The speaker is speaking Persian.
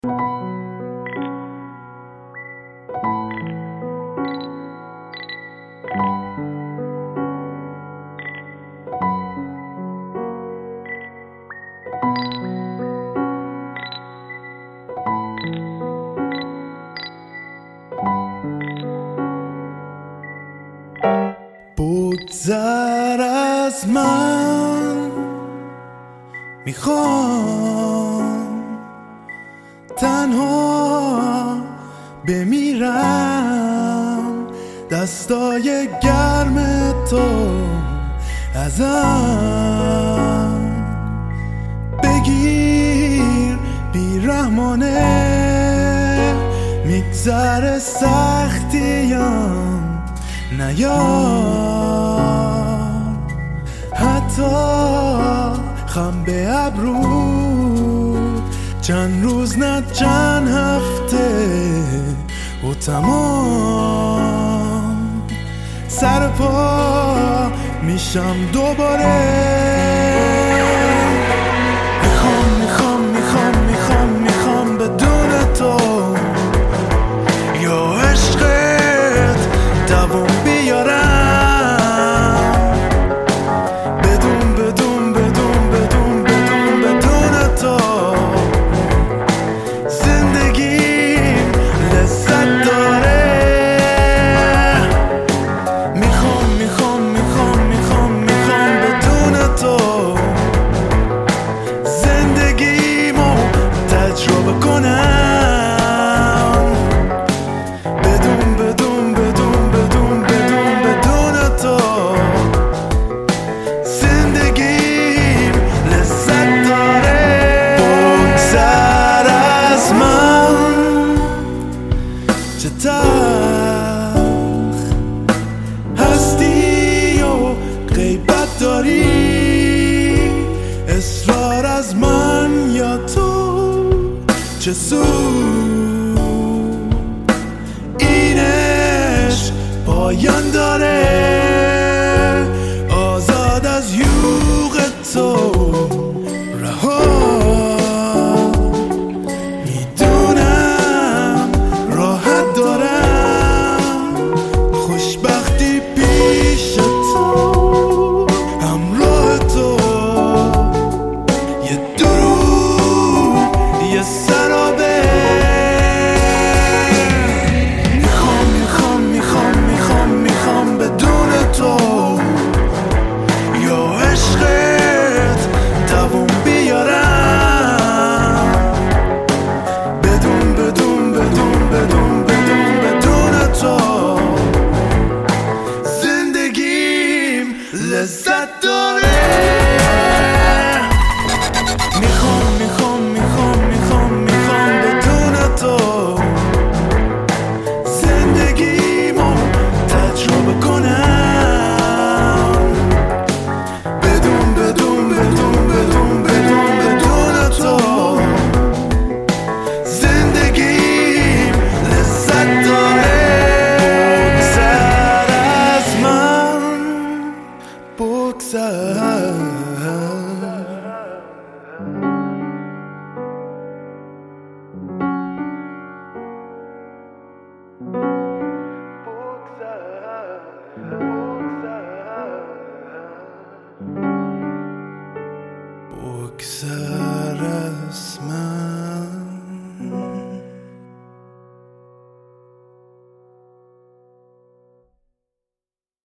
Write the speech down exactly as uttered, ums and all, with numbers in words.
بگذر از من، میخوام تنها بمیرم، دستای گرم تو ازم بگیر بیرحمانه، میگذره سختیم نیار، حتی خم به ابرو، چند روز نه چند هفته و تمام سر پا میشم دوباره. میخوام میخوام میخوام میخوام میخوام بدون تو یا عشقت دوام بیارم، بدون بدون بدون بدون بدون بدون تو زندگیم لذت داره. میخوام میخوام میخوام میخوام میخوام بدون تو زندگیمو تجربه کنم، بدون بدون بدون بدون بدون بدون تو زندگیم لذت داره. بگذر از من، چه تلخ هستی و غیبت داری، اصرار از من یا تو چه سود، این عشق پایان داره.